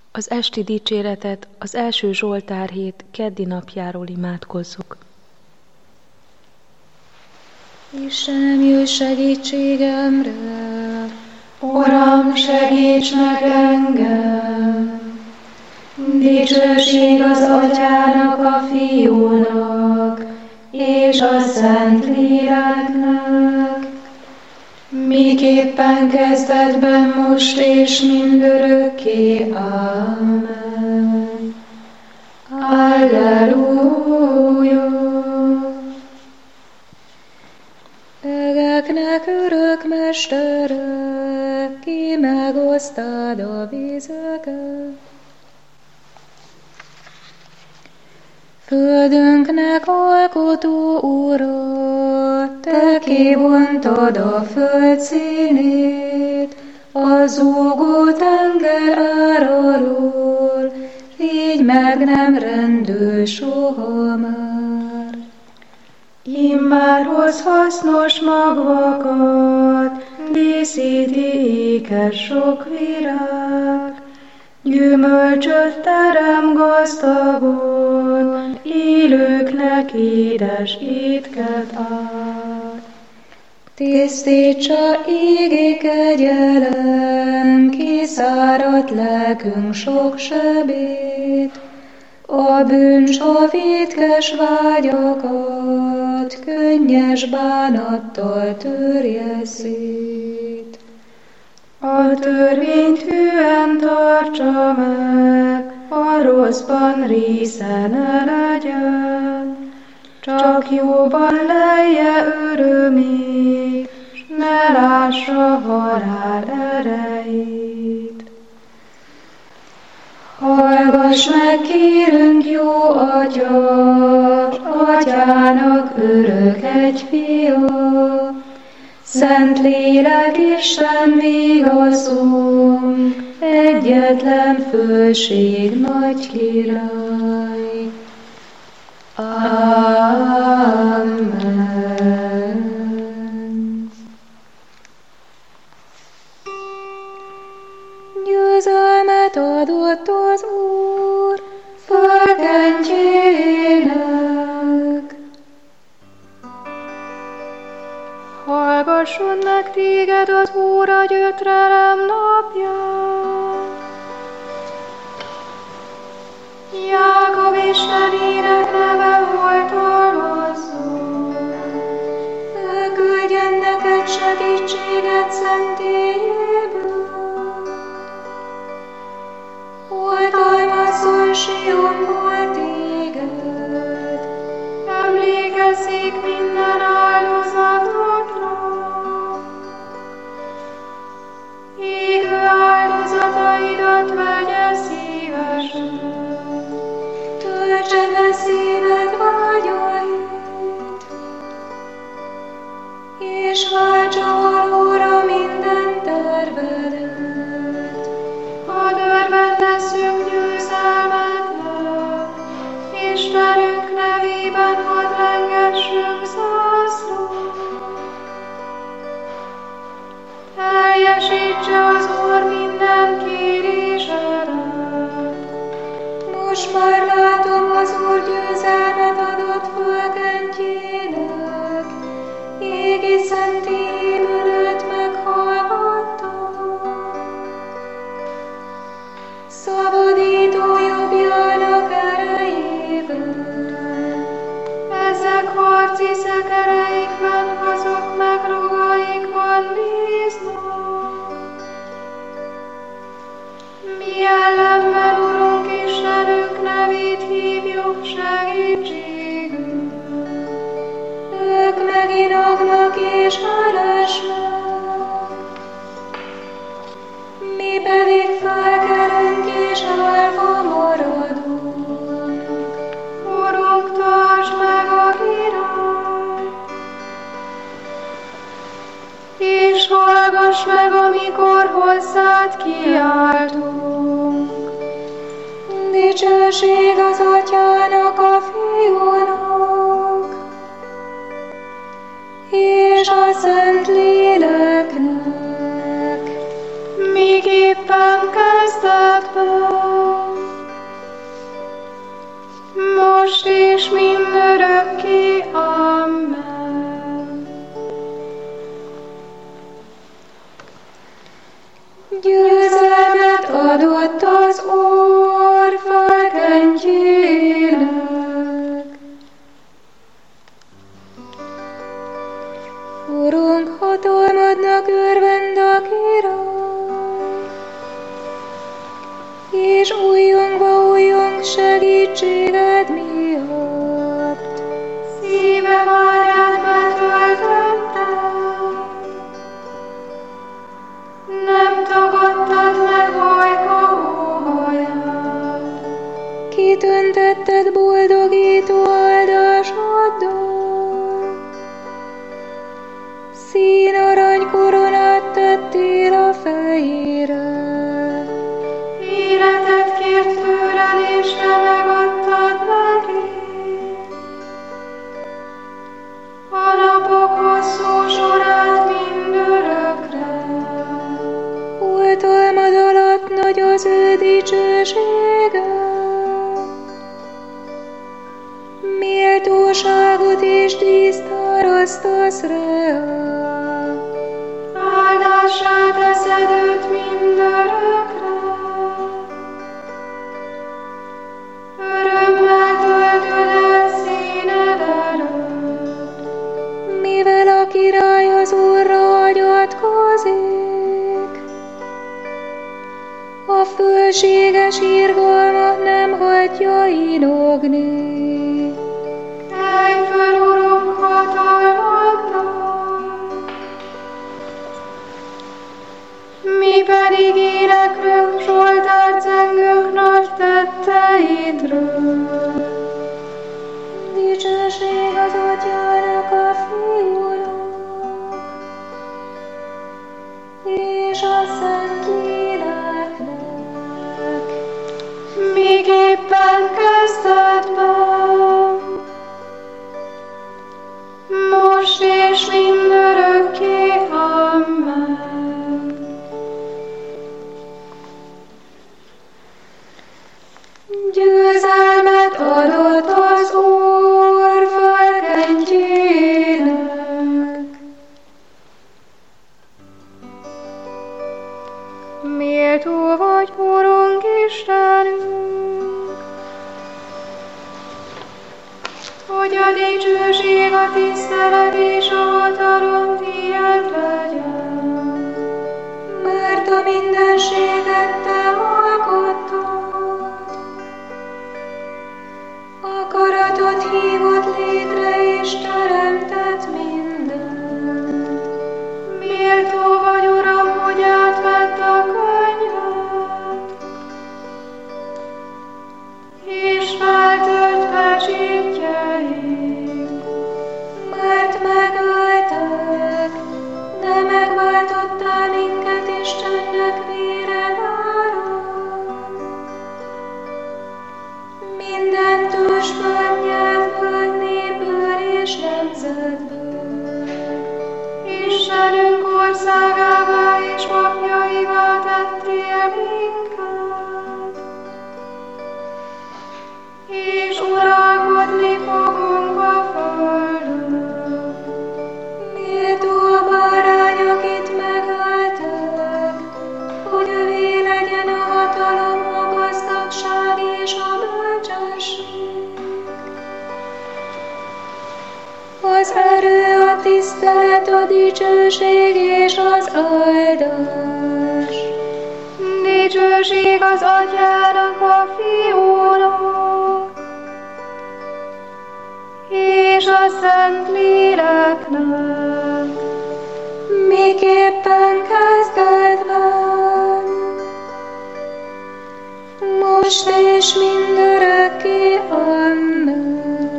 Az esti dicséretet az első Zsoltárhét keddi napjáról imádkozzuk. Istenem, jöjj segítségemre! Uram, segíts meg engem! Dicsőség az Atyának, a Fiúnak, és a Szentléleknek, miképpen kezdetben, most és mindörökké. Amen. Alleluja! Egeknek örök mestere, ki megosztad a vizeket. Földünknek alkotó Ura, te kibontod a föld színét, a zúgó tenger áralól, így meg nem rendül soha már. Immár hoz hasznos magvakat, díszíti ékes sok virág, gyümölcsöt terem gazdagon, élőknek édes étket ad. Tisztítsa égi kegyelem, kiszáradt lelkünk sok sebét, a bűncs a vétkes vágyakat, könnyes bánattal törje szét. A törvényt hűen tartsa meg, a rosszban része ne legyen, csak jóban lelje örömét, s ne lássa halál erejét. Hallgass meg, kérünk, jó Atya, Atyának örök egy fia, Szentlélek Isten vigaszunk, egyetlen fölség nagy király. Amen. Győzelmet adott az Úr Fölkentjének. Hallgasson meg téged az Úr a gyötrelem napján. Jákob Istenének neve oltalmazzon. Elküldjen neked segítséget szentélyéből. Oltalmazzon Sionból téged. Emlékezzék minden áldozatodra. Égő áldozataidat vegye szívesen. Töltse be szíved vágyait, és váltsa valóra minden tervedet. Hadd örvendessünk győzelmetnek, Istenünk nevében hadd lengessünk zászlót. Teljesítse az Úr minden kérésedet. Most már látom, az Úr győzelmet adott fölkentjének, égi szentélyéből őt meghallgattam. Szabadító jobbjának erejével. Ezek harci szekereikben, azok meg ruhaikban bíznak. Mi ellenben, Urunk Istenünk nevét hívjuk segítségül. Ők meginognak és elesnek, mi pedig felkelünk és állva maradunk. Urunk, tartsd meg a királyt, és hallgass meg, amikor hozzád kiáltunk. Dicsőség az Atyának, a Fiúnak, és a Szentléleknek, miképpen kezdetben, és újjongva segítséged miatt. Szíve vágyát betöltötte, nem tagadtad meg hajka óhaját. Kitöntetted boldogító áldásoddal, színarany koronát tettél a fejére. Életet kért tőled, és te megadtad neki. A napok hosszú sorát mindörökre. Oltalmad alatt nagy az ő dicsősége, méltóságot és díszt árasztasz rá. Áldássá teszed őt mindörökre. Örömmel töltöd el színed előtt. Mivel a király az Úrra hagyatkozik, a fölséges irgalmat nem hagyja inogni. Kelj föl, Uram, hatalmaddal, mi pedig éneklünk, Zsoltárt zengünk nagy tetteidről. Dicsőség az Atyának, a Fiúnak, és a Szentléleknek. Miképpen kezdetben, most és mindörökké. Amen. Győzelmet adott az Úr fölkentjének. Méltó vagy, Urunk Istenünk, Hogy a dicsőség, a tisztelet és a hatalom tiéd legyen. mert a mindenséget te alkottad. Akaratod hívott létre és teremtett mindent. Méltó vagy, Uram, hogy átvett a könyvet, és feltört pecsétjeid. Mert megöltek, de megváltottál minket Istennek véredára. Minden törzsből, nyelvből, népből és nemzetből. Istenünk országává és papjaivá tettél minket, és uralkodni fogunk a földön. Méltó a bárány, akit megöltek, hogy övé legyen a hatalom, a gazdagság és a bölcsesség. Az erő, a tisztelet, a dicsőség és az áldás. Dicsőség az Atyának, a Fiúnak, és a Szentléleknek. Miképpen kezdetben, most és mindörökké. Amen.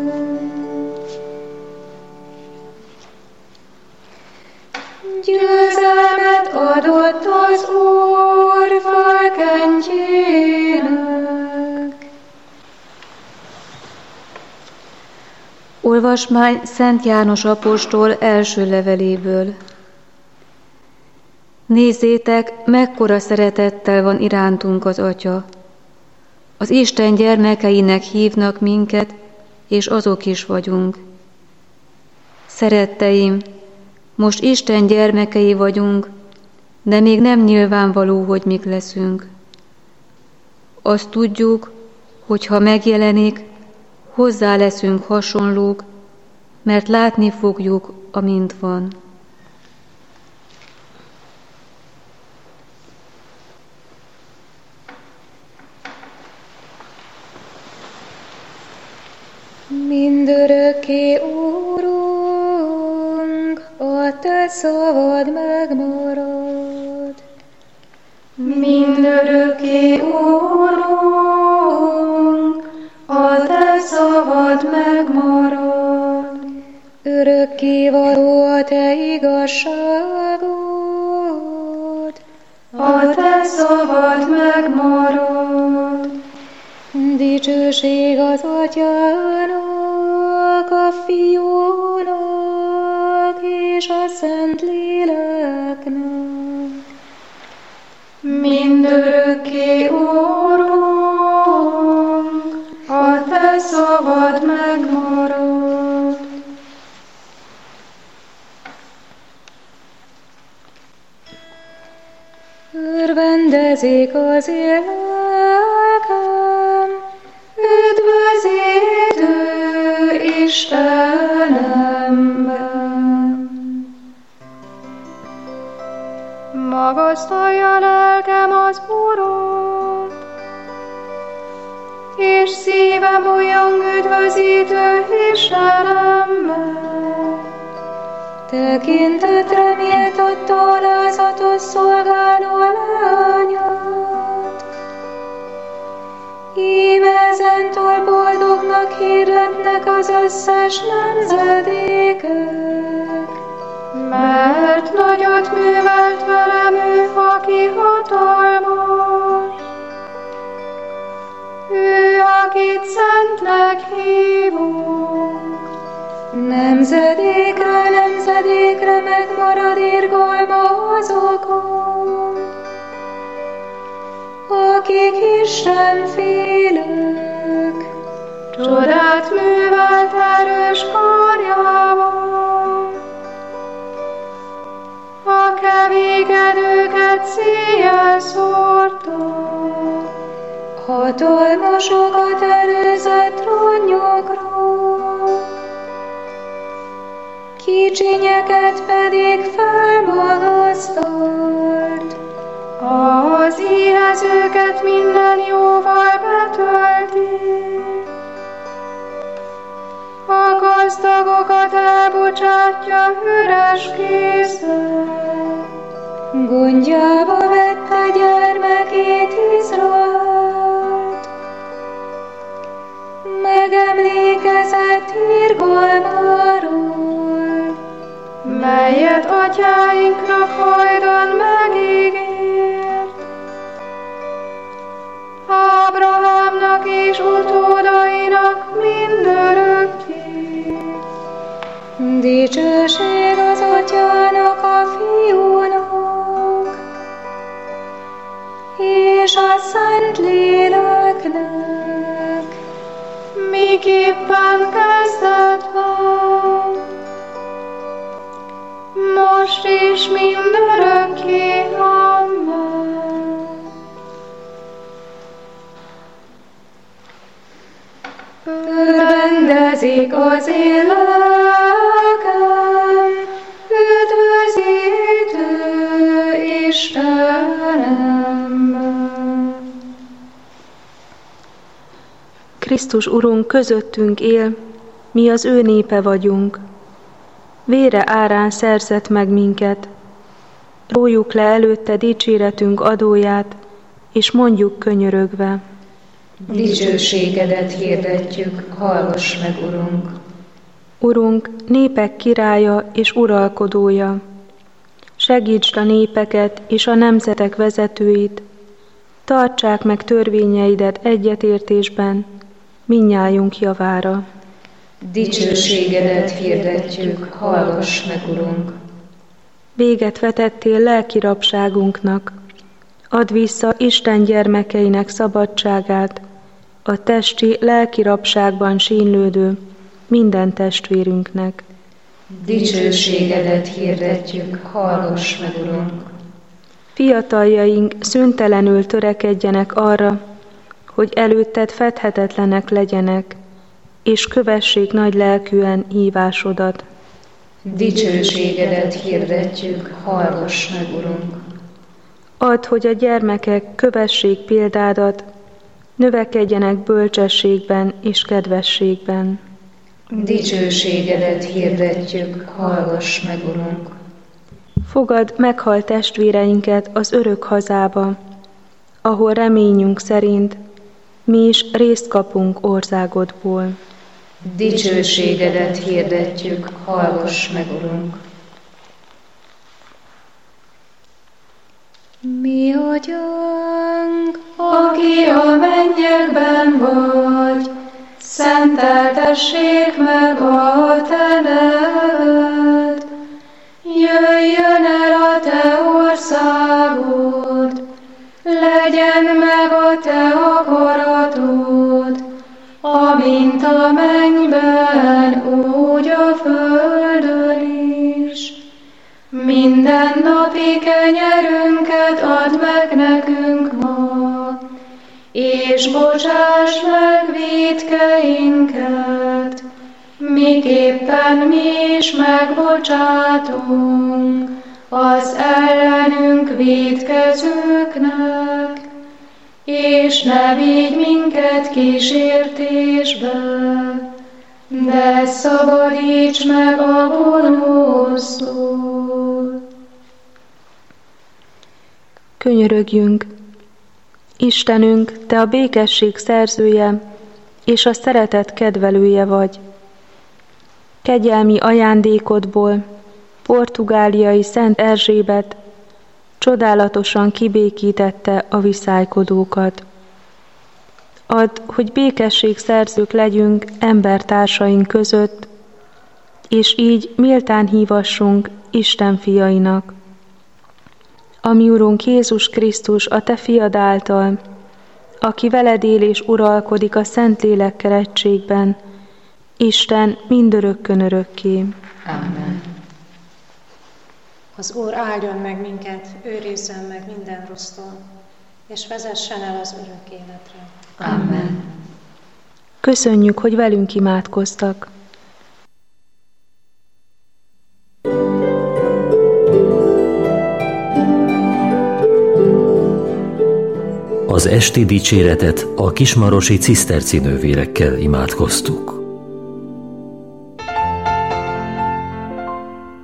Győzelmet adott az Úr fölkentjének. Olvasmány Szent János apostol első leveléből. Nézzétek, mekkora szeretettel van irántunk az Atya. Az Isten gyermekeinek hívnak minket, és azok is vagyunk. Szeretteim, most Isten gyermekei vagyunk, de még nem nyilvánvaló, hogy mik leszünk. Azt tudjuk, hogy ha megjelenik, hozzá leszünk hasonlók, mert látni fogjuk, amint van. Mindörökké, Úrunk, a Te szavad megmarad. Mindörökké, Úrunk, a Te szavad megmarad. Örökkévaló a Te igazságod. A Te szavad megmarad. Dicsőség az Atyának, a Fiúnak és a Szentléleknek. Mindörökké, Úrunk, a Te szavad megmarad. Örvendezik az élelkem, Üdvözítő Istenemben. magasztalja lelkem az Urat, És szívem újjong üdvözítő Istenemben. tekintetre méltatta alázatos szolgáló lányat. Íme ezentúl boldognak hirdetnek az összes nemzedékek. Mert nagyot művelt velem ő, aki hatalmas. Ő, akit szentnek hívunk. Nemzedékre, nemzedékre megmarad irgalma azokon, akik Istenfélők. Csodát művelt erős karjával. A keménykedőket széjjel szórta. Hatalmasokat előzött ronnyokról, kicsinyeket pedig felmagasztalt. Az éhezőket minden jóval betölti. A gazdagokat elbocsátja üres kézzel. Gondjába vette gyermekét Izraelt, megemlékezett irgalmáról, melyet atyáinknak hajdan megígért. Ábrahámnak és utódainak mindörökké. Dicsőség az Atyának, a Fiúnak és a Szentléleknek, miképpen kezdetben, most és mindörökké. Amen. Örvendezik az én lelkem, üdvözítő Istenemben. Krisztus Urunk közöttünk él, mi az ő népe vagyunk. Vére árán szerzett meg minket. Rójuk le előtte dicséretünk adóját, és mondjuk könyörögve. Dicsőségedet hirdetjük, hallgass meg, Urunk! Urunk, népek királya és uralkodója, segítsd a népeket és a nemzetek vezetőit, tartsák meg törvényeidet egyetértésben, mindnyájunk javára. Dicsőségedet hirdetjük, hallgass meg, Urunk! Véget vetettél lelki rabságunknak, add vissza Isten gyermekeinek szabadságát, a testi, lelki rabságban sínlődő minden testvérünknek. Dicsőségedet hirdetjük, hallgass meg, Urunk! Fiataljaink szüntelenül törekedjenek arra, hogy előtted fedhetetlenek legyenek, és kövessék nagy lelkűen hívásodat. Dicsőségedet hirdetjük, hallgass meg, Urunk! Add, hogy a gyermekek kövessék példádat, növekedjenek bölcsességben és kedvességben. Dicsőségedet hirdetjük, hallgass meg, Urunk! Fogad meghalt testvéreinket az örök hazába, ahol reményünk szerint mi is részt kapunk országodból. Dicsőségedet hirdetjük, hallgass meg, Urunk! Mi Atyánk, aki a mennyekben vagy, szenteltessék meg a te neved. Jöjjön el a te országod, legyen meg a te akaratod, amint a mennyben, úgy a földön is. Mindennapi kenyerünket add meg nekünk ma, és bocsáss meg vétkeinket, miképpen mi is megbocsátunk az ellenünk vétkezőknek, és ne vigy minket kísértésbe, de szabadíts meg a gonosztól. Könyörögjünk! Istenünk, te a békesség szerzője és a szeretet kedvelője vagy. Kegyelmi ajándékodból portugáliai Szent Erzsébet csodálatosan kibékítette a viszálykodókat. Add, hogy békességszerzők legyünk embertársaink között, és így méltán hívassunk Isten fiainak. A mi Urunk Jézus Krisztus, a te fiad által, aki veled él és uralkodik a Szentlélekkel egységben, Isten mindörökkön örökké. Amen. Az Úr áldjon meg minket, őrizzen meg minden rossztól, és vezessen el az örök életre. Amen. Köszönjük, hogy velünk imádkoztak. Az esti dicséretet a kismarosi ciszterci nővérekkel imádkoztuk.